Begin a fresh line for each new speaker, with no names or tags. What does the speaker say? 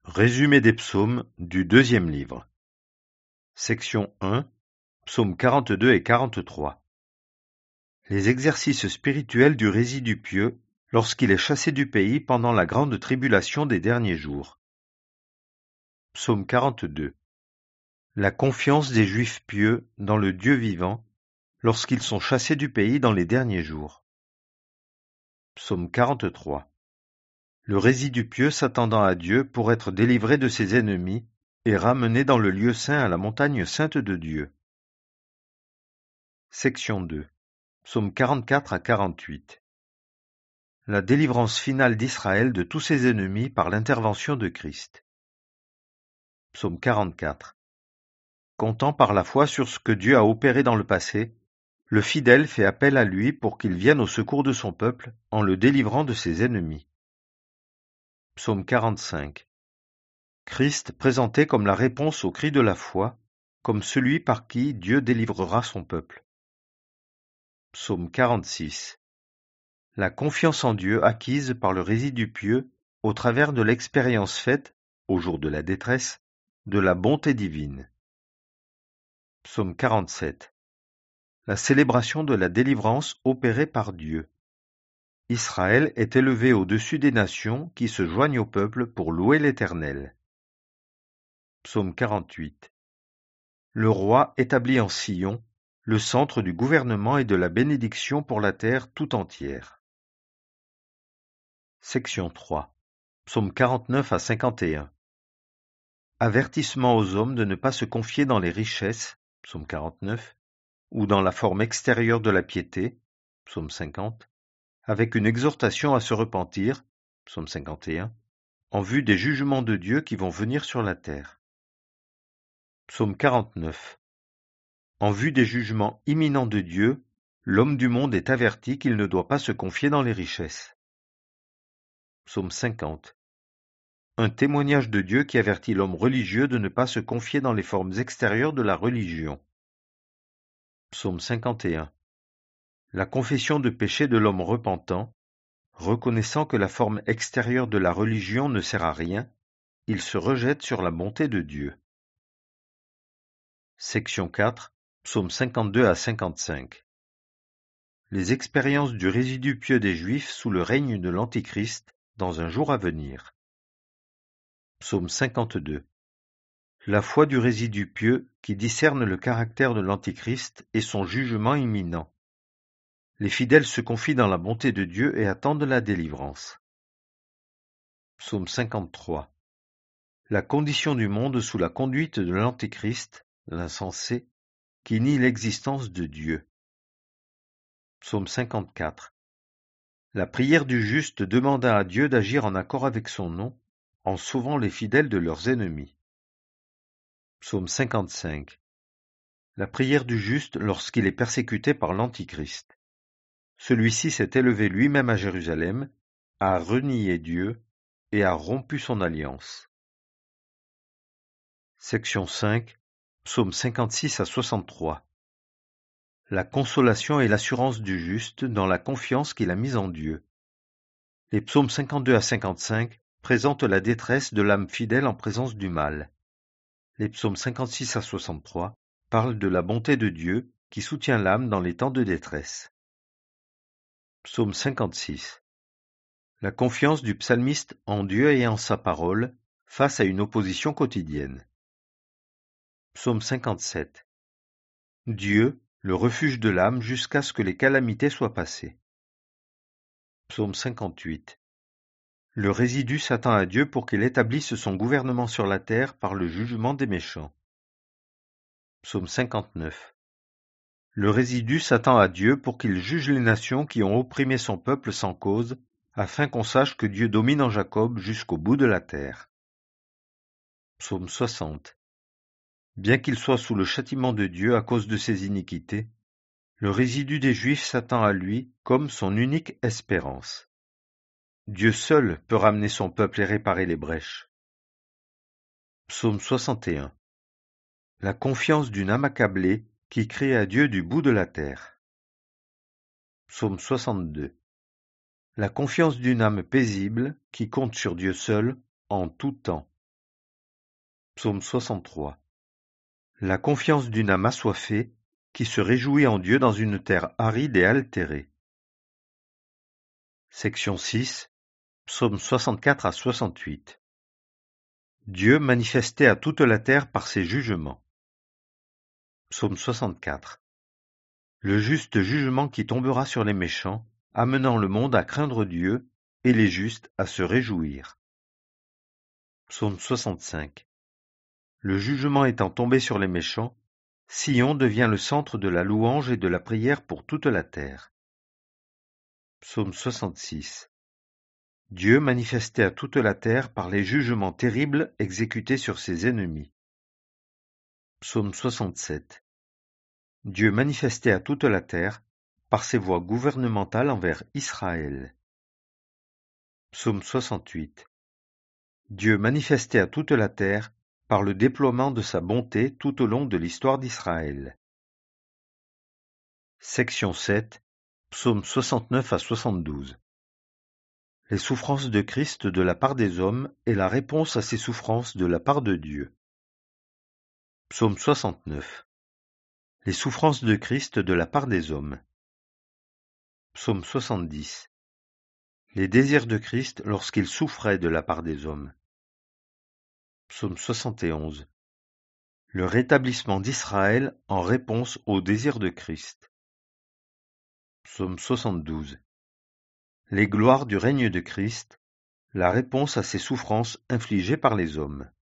Résumé des psaumes du deuxième livre. Section 1, psaumes 42 et 43. Les exercices spirituels du résidu pieux lorsqu'il est chassé du pays pendant la grande tribulation des derniers jours. Psaume 42. La confiance des Juifs pieux dans le Dieu vivant lorsqu'ils sont chassés du pays dans les derniers jours. Psaume 43. Le résidu pieux s'attendant à Dieu pour être délivré de ses ennemis et ramené dans le lieu saint à la montagne sainte de Dieu. Section 2. Psaumes 44 à 48. La délivrance finale d'Israël de tous ses ennemis par l'intervention de Christ. Psaume 44. Comptant par la foi sur ce que Dieu a opéré dans le passé, le fidèle fait appel à lui pour qu'il vienne au secours de son peuple en le délivrant de ses ennemis. Psaume 45. Christ présenté comme la réponse au cri de la foi, comme celui par qui Dieu délivrera son peuple. Psaume 46. La confiance en Dieu acquise par le résidu pieux au travers de l'expérience faite, au jour de la détresse, de la bonté divine. Psaume 47. La célébration de la délivrance opérée par Dieu. Israël est élevé au-dessus des nations qui se joignent au peuple pour louer l'Éternel. Psaume 48. Le roi établit en Sion le centre du gouvernement et de la bénédiction pour la terre tout entière. Section 3. Psaumes 49 à 51. Avertissement aux hommes de ne pas se confier dans les richesses, psaume 49, ou dans la forme extérieure de la piété, psaume 50, avec une exhortation à se repentir, psaume 51, en vue des jugements de Dieu qui vont venir sur la terre. Psaume 49. En vue des jugements imminents de Dieu, l'homme du monde est averti qu'il ne doit pas se confier dans les richesses. Psaume 50. Un témoignage de Dieu qui avertit l'homme religieux de ne pas se confier dans les formes extérieures de la religion. Psaume 51. La confession de péché de l'homme repentant, reconnaissant que la forme extérieure de la religion ne sert à rien, il se rejette sur la bonté de Dieu. Section 4, psaumes 52 à 55. Les expériences du résidu pieux des Juifs sous le règne de l'Antichrist dans un jour à venir. Psaume 52. La foi du résidu pieux qui discerne le caractère de l'Antichrist et son jugement imminent. Les fidèles se confient dans la bonté de Dieu et attendent la délivrance. Psaume 53. La condition du monde sous la conduite de l'Antéchrist, l'insensé, qui nie l'existence de Dieu. Psaume 54. La prière du juste demanda à Dieu d'agir en accord avec son nom, en sauvant les fidèles de leurs ennemis. Psaume 55. La prière du juste lorsqu'il est persécuté par l'Antichrist. Celui-ci s'est élevé lui-même à Jérusalem, a renié Dieu et a rompu son alliance. Section 5, psaumes 56 à 63. La consolation et l'assurance du juste dans la confiance qu'il a mise en Dieu. Les psaumes 52 à 55 présentent la détresse de l'âme fidèle en présence du mal. Les psaumes 56 à 63 parlent de la bonté de Dieu qui soutient l'âme dans les temps de détresse. Psaume 56. La confiance du psalmiste en Dieu et en sa parole face à une opposition quotidienne. Psaume 57. Dieu, le refuge de l'âme jusqu'à ce que les calamités soient passées. Psaume 58. Le résidu s'attend à Dieu pour qu'il établisse son gouvernement sur la terre par le jugement des méchants. Psaume 59. Le résidu s'attend à Dieu pour qu'il juge les nations qui ont opprimé son peuple sans cause, afin qu'on sache que Dieu domine en Jacob jusqu'au bout de la terre. Psaume 60. Bien qu'il soit sous le châtiment de Dieu à cause de ses iniquités, le résidu des Juifs s'attend à lui comme son unique espérance. Dieu seul peut ramener son peuple et réparer les brèches. Psaume 61. La confiance d'une âme accablée qui crie à Dieu du bout de la terre. Psaume 62. La confiance d'une âme paisible qui compte sur Dieu seul en tout temps. Psaume 63. La confiance d'une âme assoiffée qui se réjouit en Dieu dans une terre aride et altérée. Section 6. Psaume 64 à 68. Dieu manifesté à toute la terre par ses jugements. Psaume 64. Le juste jugement qui tombera sur les méchants, amenant le monde à craindre Dieu et les justes à se réjouir. Psaume 65. Le jugement étant tombé sur les méchants, Sion devient le centre de la louange et de la prière pour toute la terre. Psaume 66. Dieu manifesté à toute la terre par les jugements terribles exécutés sur ses ennemis. Psaume 67. Dieu manifesté à toute la terre par ses voies gouvernementales envers Israël. Psaume 68. Dieu manifesté à toute la terre par le déploiement de sa bonté tout au long de l'histoire d'Israël. Section 7. Psaume 69 à 72. Les souffrances de Christ de la part des hommes et la réponse à ces souffrances de la part de Dieu. Psaume 69. Les souffrances de Christ de la part des hommes. Psaume 70. Les désirs de Christ lorsqu'il souffrait de la part des hommes. Psaume 71. Le rétablissement d'Israël en réponse aux désirs de Christ. Psaume 72. Les gloires du règne de Christ, la réponse à ses souffrances infligées par les hommes.